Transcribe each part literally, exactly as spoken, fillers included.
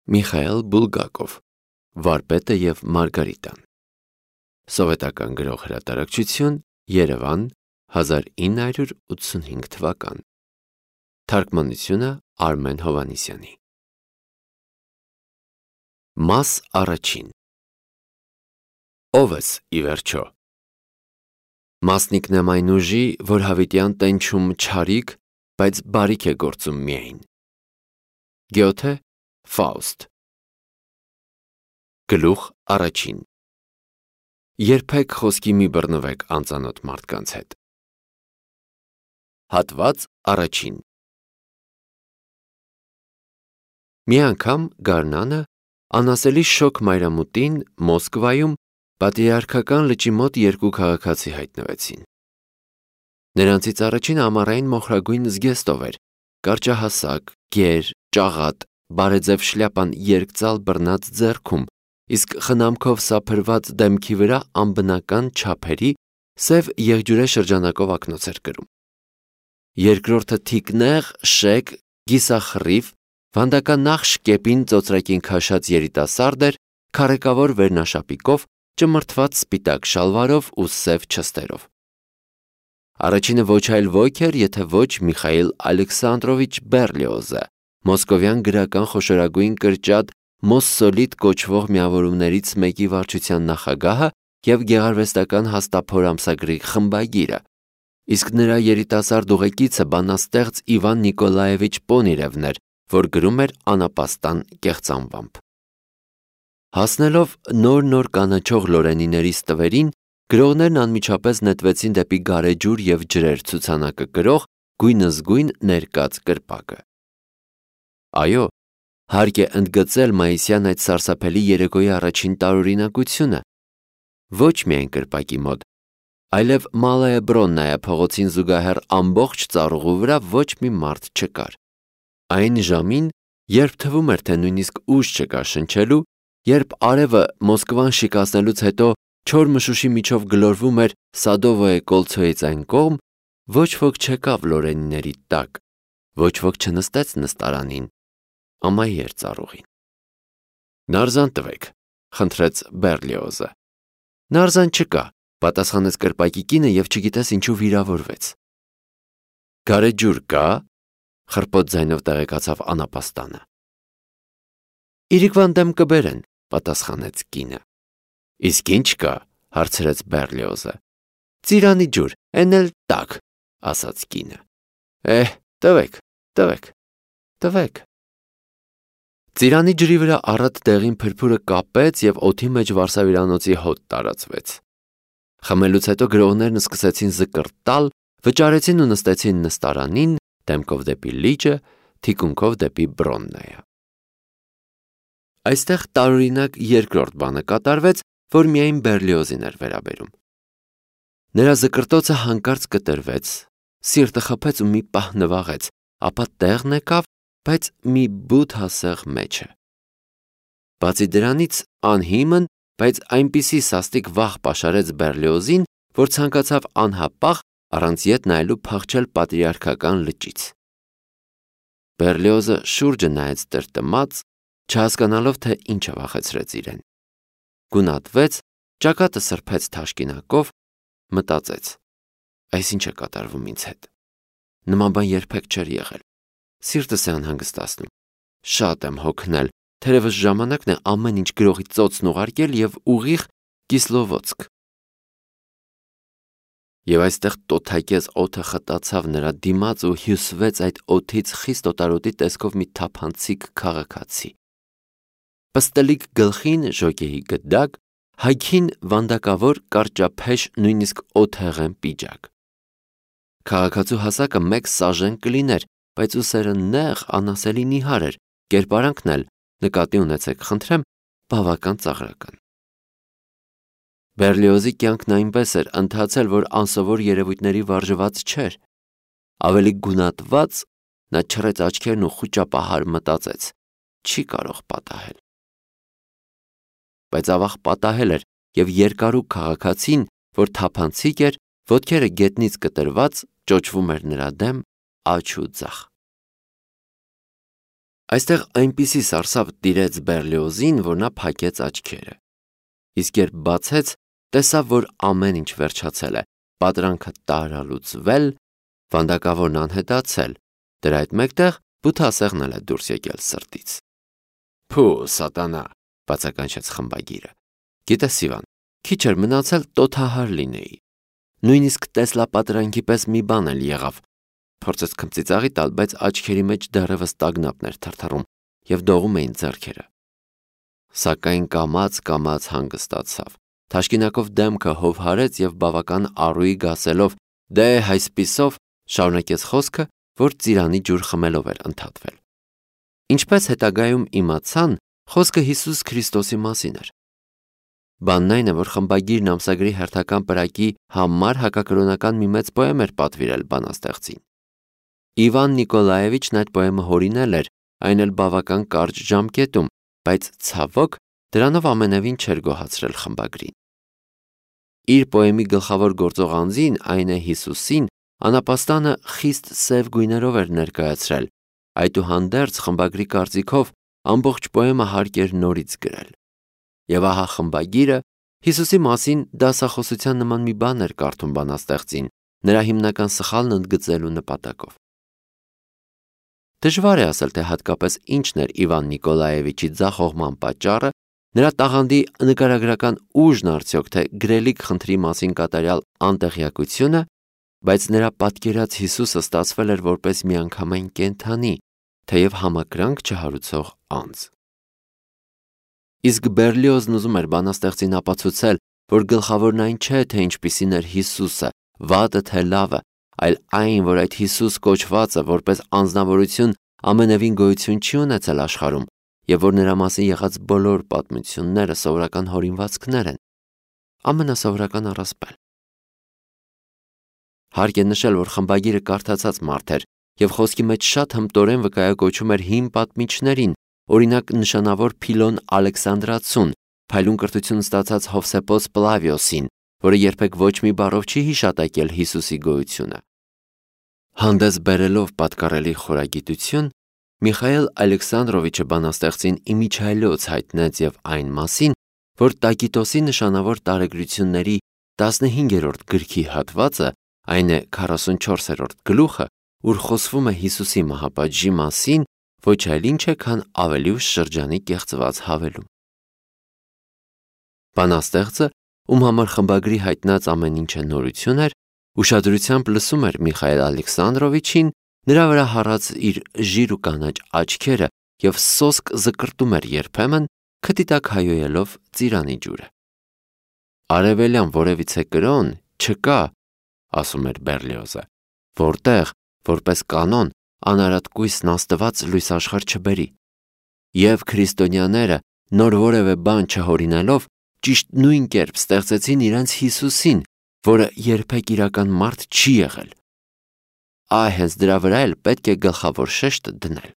Միխայել Բուլգակով, Վարպետը և Մարգարիտան, Սովետական գրող հրատարակչություն, Երևան, հազար ինը հարյուր ութսունհինգ թվական, թարգմանությունը Արմեն Հովհաննիսյանի։ Մաս առաջին։ Ո՞վ ես, ի վերջո։ Մասնիկն եմ այն ուժի, որ հավիտյան տենչում չարիք, բայց բարիք է գործում միայն։ Գյոթե, Ֆաուստ։ Գլուխ առաջին։ Երբեք խոսքի մի բռնվեք անծանոթ մարդկանց հետ։ Հատված առաջին։ Մի անգամ գարնանը անասելի շոգ մայրամուտին Մոսկվայում պատրիարքական լճի մոտ երկու քաղաքացի հայտնվեցին։ Նրանցից առաջինը ամառային մոխրագույն զգեստով էր, կարճահասակ, գեր, ճաղատ, բարեձև շլյապան երկծալ բռնած ձեռքում, իսկ խնամքով սափրված դեմքի վրա անբնական չափերի սև եղջյուրե շրջանակով ակնոց էր կրում։ Երկրորդը թիկնեղ, շեկ, գիսախռիվ, վանդական նախշ կեպին ծոծրակին քաշած երիտասարդ էր, քառեկավոր վերնաշապիկով, ճմրթված սպիտակ շալվարով ու սև չստերով։ Առաջինը ոչ այլ ոք էր, եթե ոչ Միխայիլ Ալեքսանդրովիչ Բեռլիոզը, մոսկովյան գրական խոշորագույն կրճատ Մոսսոլիտ կոչվող միավորումներից մեկի վարչության նախագահը և գեղարվեստական հաստափոր ամսագրի խմբագիրը, իսկ նրա երիտասարդ ուղեկիցը բանաստեղծ Իվան Նիկոլաևիչ Պոնիրևն էր, որ գրում էր անապաստան կեղծանվամբ։ Հասնելով նոր-նոր կանաչող լորենիների ստվերին, գրողներն անմիջապես նետվեցին դեպի գարեջուր և ջրեր ցուցանակը կրող գույնզգույն ներկած կրպակը։ Այո, հարկ է ընդգծել մայիսյան այդ սարսափելի երեկոյի առաջին տարօրինակությունը։ Ոչ միայն կրպակի մոտ, այլև Մալայե Բրոննայա փողոցին զուգահեռ ամբողջ ծառուղու վրա ոչ մի մարդ չկար։ Այն ժամին, երբ թվում էր, թե նույնիսկ ուժ չկա շնչելու, երբ արևը Մոսկվան շիկացնելուց հետո չոր մշուշի միջով գլորվում էր Սադովոյե կոլցոյից այն կողմ, ոչ ոք չեկավ լորենիների տակ, ոչ ոք չնստեց նստարանին, ամայի էր ծառուղին։ Նարզան տվեք, խնդրեց Բեռլիոզը։ Նարզան չկա, պատասխանեց կրպակի կինը և չգիտես ինչու վիրավորվեց։ Գարեջուր կա, խռպոտ ձայնով տեղեկացավ անապաստանը։ Իրիկվան դեմ կբերեն, պատասխանեց կինը։ Իսկ ինչ կա, հարցրեց Բեռլիոզը։ Ծիրանի ջուր, էն էլ տաք, ասաց կինը։ Էհ, տվեք, տվեք, տվեք։ Ծիրանի ջրի վրա առատ դեղին փրփուրը կապեց և օդի մեջ վարսավիրանոցի հոտ տարածվեց։ Խմելուց հետո գրողներն սկսեցին զկռ տալ, վճարեցին ու նստեցին նստարանին, դեմքով դեպի լիճը, թիկունքով դեպի Բրոննայա։ Այստեղ տարօրինակ երկրորդ բանը կատարվեց, որ միայն Բեռլիոզին էր վերաբերում։ Նրա զկռտոցը հանկարծ կտրվեց, սիրտը խփեց ու մի պահ նվաղեց, ապա տեղն եկավ, բայց մի բութ-հասեղ մեջը։ Բացի դրանից անհիմն, բայց այնպիսի սաստիկ վախ պաշարեց Բեռլիոզին, որ ցանկացավ անհապաղ առանց ետ նայելու փախչել պատրիարքական լճից։ Բեռլիոզը շուրջը նայեց տրտմած, չհասկանալով, թե ինչը վախեցրեց իրեն։ Գունատվեց, ճակատը սրբեց թաշկինակով, մտածեց. այս ինչ է կատարվում ինձ հետ։ Նման բան երբեք չէր եղել։ Սիրտս է անհանգստացնում։ Շատ եմ հոգնել, թերևս ժամանակն է ամեն ինչ գրողի ծոցն ուղարկել և ուղիղ Կիսլովոցկ։ Եվ այստեղ տոթակез օդը խտացավ նրա դիմաց ու հյուսվեց այդ օդից խիստ օտարոտի տեսքով մի թափանցիկ քաղաքացի։ Պստլիկ գլխին ժոկեի գդակ, հայքին վանդակավոր կարճափեշ նույնիսկ օդհեղեն պիջակ։ Քաղաքացու հասակը մեկ սաժեն կլիներ, բայց ուսերը նեղ, անասելի նիհար էր, կերպարանքն էլ, նկատի ունեցեք, խնդրեմ, բավական ծաղրական։ Բեռլիոզի կյանքն այնպես էր ընթացել, որ անսովոր երևույթների վարժված չէր։ Ավելի գունատված, նա չռեց աչքերն ու խուճապահար մտածեց. չի կարող պատահել։ Բայց ավաղ պատահել էր, և երկարու քաղաքացին, որ թափանցիկ էր, ոտքերը գետնից կտրված, ճոճվում էր նրա դեմ աջ ու ձախ։ Այստեղ այնպիսի սարսափ տիրեց Բերլիոզին, որ նա փակեց աչքերը։ Իսկ երբ բացեց, տեսավ, որ ամեն ինչ վերջացել է, պատրանքը տարալուծվել, վանդակավորն անհետացել, դրա հետ մեկտեղ բութասեղն էլ է դուրս եկել սրտից։ Փու, սատանա, բացականչեց խմբագիրը։ Գիտես, Իվան, քիչ էր մնացել տոթահար լինեի։ Նույնիսկ Տեսլա պատրանքի պես մի բան էլ եղավ։ Փորձեց քմծիծաղի տալ, բայց աչքերի մեջ դեռևս տագնապն էր թրթռում և դողում էին ձեռքերը։ Սակայն կամաց-կամաց հանգստացավ։ Թաշկինակով դեմքը հով հարեց և բավական առուի գասելով «Դե այսպիսով» շարունակեց խոսքը, որ ծիրանի ջուր խմելով էր ընդհատվել։ Ինչպես հետագայում իմացան, խոսքը Հիսուս Քրիստոսի մասին էր։ Բանն այն է, որ խմբագիրն ամսագրի հերթական պրակի համար հակակրոնական մի մեծ պոեմ էր պատվիրել բանաստեղծին։ Իվան Նիկոլաևիչն այդ պոեմը հորինել էր, այն էլ բավական կարճ ժամկետում, բայց ցավոք դրանով ամենևին չէր գոհացրել խմբագրին։ Իր պոեմի գլխավոր գործող անձին, այն է Հիսուսին, անապաստանը խիստ սև գույներով էր ներկայացրել, այդուհանդերձ խմբագրի կարծիքով ամբողջ պոեմը հարկ էր նորից գրել։ Եվ ահա խմբագիրը Հիսուսի մասին դասախոսության նման մի բան էր կարդում բանաստեղծին, նրա հիմնական սխալն ընդգծելու նպատակով։ Դժվար է ասել, թե հատկապես ինչն էր Իվան Նիկոլաևիչի ձախողման պատճառը, նրա տաղանդի նկարագրական ուժն արդյոք, թե գրելիք խնդրի մասին կատարյալ անտեղյակությունը, բայց նրա պատկերած Հիսուսը ստացվել էր որպես միանգամայն կենդանի, թեև համակրանք չհարուցող անձ։ Իսկ Բերլիոզն ուզում էր բանաստեղծին ապացուցել, որ գլխավորն այն չէ, թե ինչպիսին էր Հիսուսը, վատը թե լավը, այլ այն, որ այդ Հիսուս կոչվածը որպես անձնավորություն ամենևին գոյություն չի ունեցել աշխարհում, և որ նրա մասին եղած բոլոր պատմությունները սովորական հորինվածքներ են, ամենասովորական առասպել։ Հարկ է նշել, որ խմբագիրը կարդացած մարդ էր և խոսքի մեջ շատ հմտորեն վկայակոչում էր հին պատմիչներին, օրինակ նշանավոր Փիլոն Ալեքսանդրացուն, փայլուն կրթություն ստացած Հովսեփոս Պլավիոսին, որը երբեք ոչ մի բառով չի հիշատակել Հիսուսի գոյությունը։ Հանդես բերելով պատկառելի խորագիտություն, Միխայել Ալեքսանդրովիչը բանաստեղծին իմիջիայլոց հայտնեց և այն մասին, որ Տակիտոսի նշանավոր տարեգրությունների տասնհինգերորդ գրքի հատվածը, այն է քառասունչորսերորդ գլուխը, ուր խոսվում է Հիսուսի մահապատժի մասին, ոչ այլ ինչ է, քան ավելի ուշ շրջանի կեղծված հավելում։ Բանաստեղծը, ում համար խմբագրի հայտնած ամեն ինչը նորություն էր, ուշադրությամբ լսում էր Միխայել Ալեքսանդրովիչին, նրա վրա հառած իր ժիր ու կանաչ աչքերը և սոսկ զկրտում էր երբեմն, քթի տակ հայոյելով ծիրանի ջուրը։ Արևելյան որևիցե կրոն չկա, ասում էր Բերլիոզը, որտեղ, որպես կանոն, անարատ կույսն Աստված լույս աշխարհ չբերի, և քրիստոնյաները նոր որևէ բան չհորինելով, ճիշտ նույն կերպ ստեղծեցին իրենց Հիսուսին, որը երբեք իրական մարդ չի եղել։ Այ հենց դրա վրա էլ պետք է գլխավոր շեշտը դնել։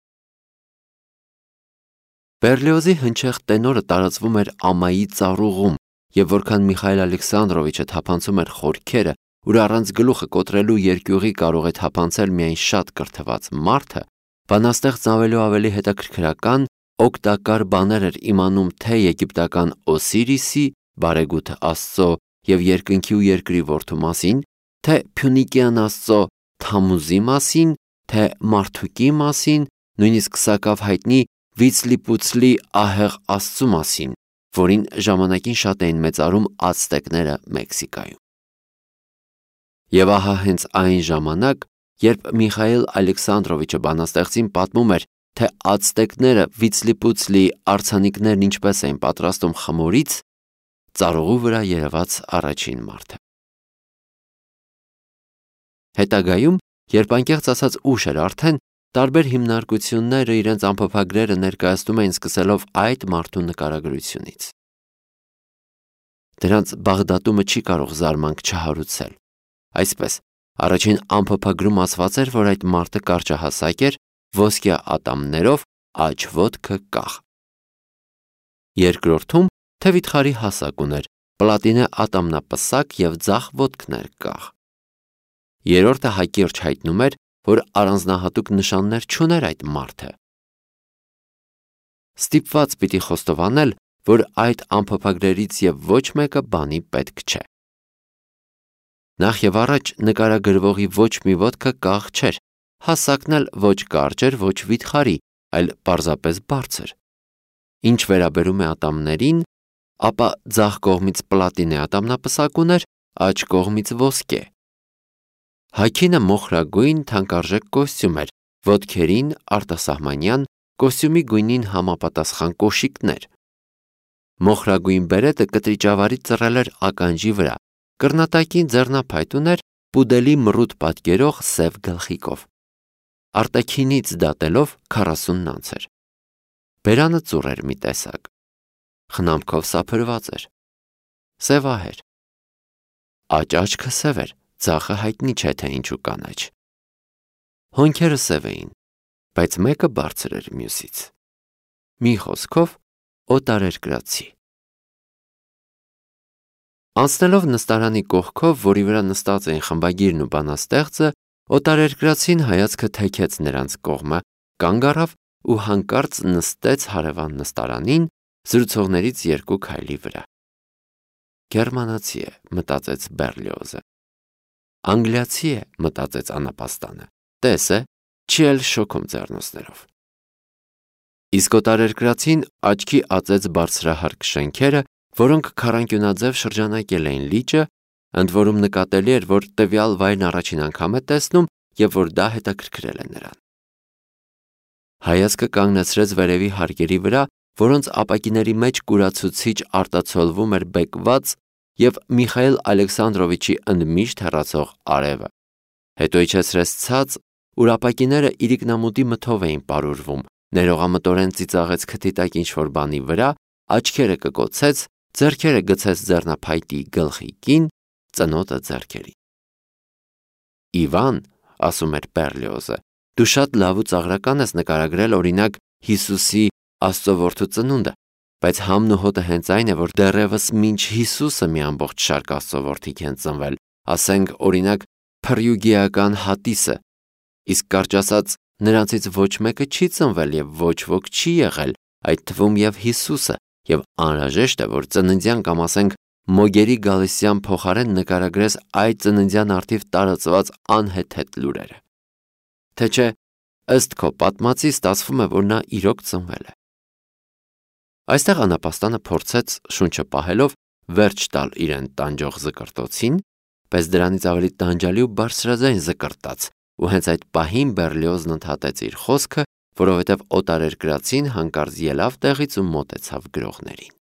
Բերլիոզի հնչեղ տենորը տարածվում էր ամայի ծառուղում, և որքան Միխայել Ալեքսանդրովիչը թափանցում էր խորքերը, ուր առանց գլուխը կոտրելու երկյուղի կարող է թափանցել միայն շատ կրթված մարդը, բանաստեղծն ավելի ու ավելի հետաքրքրական, օգտակար բաներ էր իմանում թե եգիպտական Օսիրիսի, բարեգութ Աստծո և երկնքի ու երկրի որդու մասին, թե Փյունիկյան Աստծո Թամուզի մասին, թե Մարդուկի մասին, նույնիսկ սակավ հայտնի Վիցլիպուցլի ահեղ Աստծու մասին, որին ժամանակին շատ էին մեծարում ացտեկները Մեքսիկայում։ Եվ ահա հենց այն ժամանակ, երբ Միխայել Ալեքսանդրովիչը բանաստեղծին պատմում էր, թե ացտեկները Վիցլիպուցլի արձանիկներն ինչպես էին պատրաստում խմորից, ծառուղու վրա երևաց առաջին մարդը։ Հետագայում, երբ անկեղծ ասած ուշ էր արդեն, տարբեր հիմնարկությունները իրենց ամփոփագրերը ներկայացնում էին սկսելով այդ մարդու նկարագրությունից։ Դրանց Բաղդատումը չի կարող զարմանք չհարուցել։ Այսպես, առաջին ամփոփագրում ասված էր, որ այդ մարդը կարճահասակ էր, ոսկյա ատամներով, աջ ոտքը կախ։ Երկրորդում, թե վիթխարի հասակ ուներ, պլատինե ատամնապսակ և ձախ ոտքներ կախ։ Երրորդը հակիրճ հայտնում էր, որ առանձնահատուկ նշաններ չուներ այդ մարդը։ ստիպված պիտի խոստովանել, որ այդ ամփոփագրերից եւ ոչ մեկը բանի պետք չէ։ Նախ եւ առաջ նկարագրվողի ոչ մի ոտքը կաղ չէր, հասակն էլ ոչ կարճ էր, ոչ վիթխարի, այլ պարզապես բարձր։ Ինչ վերաբերում է ատամներին, ապա ձախ կողմից պլատինե ատամնապսակ ուներ, աջ կողմից ոսկե։ Հագինը մոխրագույն թանկարժեք կոստյում էր, ոտքերին արտասահմանյան կոստյումի գույնին համապատասխան կոշիկներ։ Մոխրագույն բերետը կտրիճավարի ծռել էր ականջի վրա, կռնատակին ձեռնափայտ ուներ պուդելի մռութ պատկերող սև գլխիկով։ Արտաքինից դատելով քառասունն անց էր։ Բերանը ծուռ էր մի տեսակ։ Խնամքով սափրված էր։ Սևահեր։ Աջ աչքը սև էր, ձախը հայտնի չէ թե ինչու կանաչ։ Հոնքերը սև էին, բայց մեկը բարձր էր մյուսից։ Մի խոսքով օտարերկրացի։ Անցնելով նստարանի կողքով, որի վրա նստած էին խմբագիրն ու բանաստեղծը, օտարերկրացին հայացքը թեքեց նրանց կողմը, կանգ առավ ու հանկարծ նստեց հարևան նստարանին, զրուցողներից երկու քայլի վրա։ Գերմանացի է, մտածեց Բերլիոզը։ Անգլիացի է, մտածեց անապաստանը։ Տես է, չի էլ շոքում ձեռնոցներով։ Իսկ օտարերկրացին աչքի ածեց բարձրահարկ շենքերը, որոնք քառանկյունաձև շրջանակել էին լիճը, ընդ որում նկատելի էր, որ տվյալ վայրն առաջին անգամ է տեսնում եւ որ դա հետաքրքրել է նրան։ Հայացքը կանգնեցրեց վերևի հարկերի վրա, որոնց ապակիների մեջ կուրացուցիչ արտացոլվում էր բեկված եւ Միխայել Ալեքսանդրովիչի ընդմիշտ հեռացող արևը։ Հետո իջեցրեց ցած, ուր ապակիները իրիկնամուտի մթով էին պարուրվում, ներողամտորեն ծիծաղեց քթի տակ ինչ-որ բանի վրա, աչքերը կկոցեց, ձեռքերը գցեց ձեռնափայտի գլխիկին, ծնոտը ձեռքերին։ Իվան, ասում էր Բերլիոզը, դու շատ լավ ու ծաղրական ես նկարագրել օրինակ Հիսուսի Աստծո ծնունդը, բայց համն ու հոտը հենց այն է, որ դեռևս մինչ Հիսուսը մի ամբողջ շարք Աստծո որդիք են ծնվել, ասենք օրինակ Փրյուգիական Հատիսը, իսկ կարճ ասած նրանցից ոչ մեկը չի ծնվել եւ ոչ ոք չի եղել, այդ թվում եւ Հիսուսը, եւ անհրաժեշտ է, որ ծննդյան կամ ասենք Մոգերի գալիսյան փոխարեն նկարագրես այդ ծննդյան արդիվ տարածված անհեթեթ լուրերը։ Թե չէ, ըստ քո պատմածի ստացվում է, որ նա իրոք ծնվել է։ Այստեղ անապաստանը փորձեց շունչը պահելով վերջ տալ իրեն տանջող զկրտոցին, բայց դրանից ավելի տանջալի ու բարձրաձայն զկրտաց, ու հենց այդ պահին Բերլիոզն ընդհատեց իր խոսքը, որովհետև օտարերկրացին հանկարծ ելավ տեղից ու մոտեցավ գրողներին։